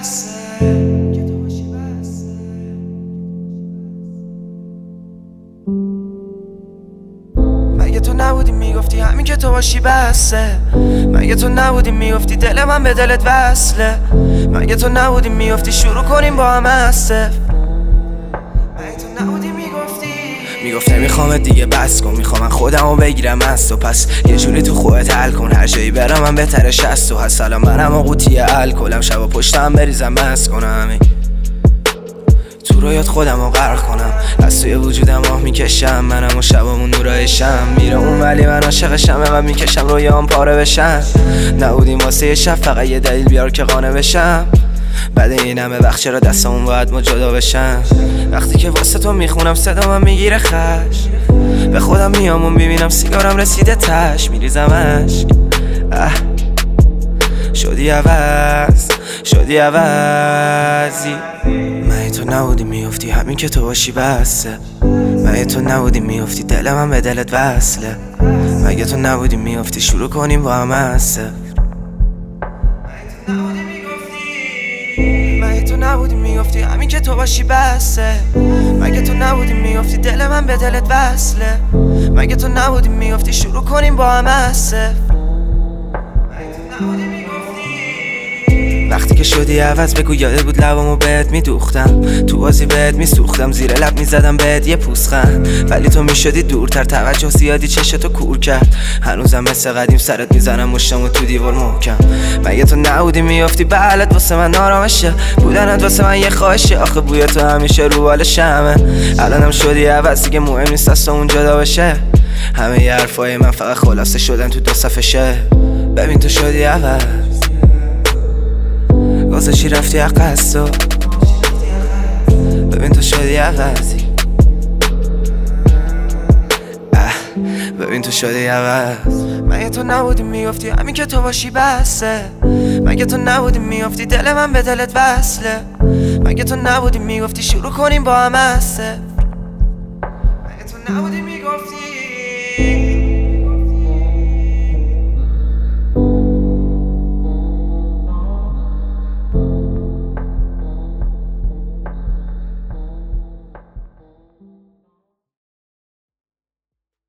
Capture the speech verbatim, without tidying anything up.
بسه که تو باشی بسه. مگه تو نبودی میگفتی همین که تو باشی بسه؟ مگه تو نبودی میگفتی دل من به دلت وصله؟ مگه تو نبودی میگفتی شروع کنیم با هم هسته؟ مگه تو نبودی میگفتی میگفت نمیخوام دیگه بس کن، میخوام من خودمو بگیرم از تو، پس یه جوری تو خودت حل کن، هر جایی برم من بهترش از تو هست. الان منم و قوطی الکلم، شبا پشتم بریزم مست کنم، تو رویات خودمو غرق کنم، از توی وجودم آه میکشم، منم و شبامون نورای شم میره اون، ولی من عاشقشم و میکشم رویام پاره بشم. نبودیم واسه یه شب، فقط یه دلیل بیار که قانع بشم. بعد این همه وقت چرا دستمون باید ما جدا بشن؟ وقتی که واسه تو میخونم صدا من میگیره خش، به خودم میامون ببینم سیگارم رسیده تش، میریزم عشق. اه شدی عوض، شدی عوضی. مگه تو نبودی میافتی همین که تو باشی بسه؟ مگه تو نبودی میافتی دل من به دلت وصله؟ مگه تو نبودی میافتی شروع کنیم با هم هسته؟ مگه تو نبودی میگفتی همین که تو باشی بسه؟ مگه تو نبودی میگفتی دل من به دلت وصله؟ مگه تو نبودی میگفتی شروع کنیم با هم هسته؟ وقتی که شدی عوض بگو یاده بود لبامو بهت میدوختم، تو بازی بهت میسوختم، زیر لب میزدم بهت یه پوزخند، ولی تو میشدی دورتر، توجه زیادی چشتو کور کرد، هنوزم مثل قدیم سرت میزنم مشتمو تو دیوار محکم. مگه تو نبودی میافتی بغلت واسه من آرامشه، بودنت واسه من یه خواهشه، آخه بوی تو همیشه رو بال شمه. الانم شدی عوض دیگه مهم نیست از تو اون جدا بشه، همه ی حرفای من فقط خلاصه شدن تو دو صفحه شه. ببین تو شدی عوض، گذاشتی رفتی عقص تو، ببین تو شدی عوضی. اه ببین تو شدی عوض. مگه تو نبودی میگفتی همین که تو باشی بسه؟ مگه تو نبودی میگفتی دل من به دلت وصله؟ مگه تو نبودی میگفتی شروع کنیم با هم هسته؟ مگه تو نبودی میگفتی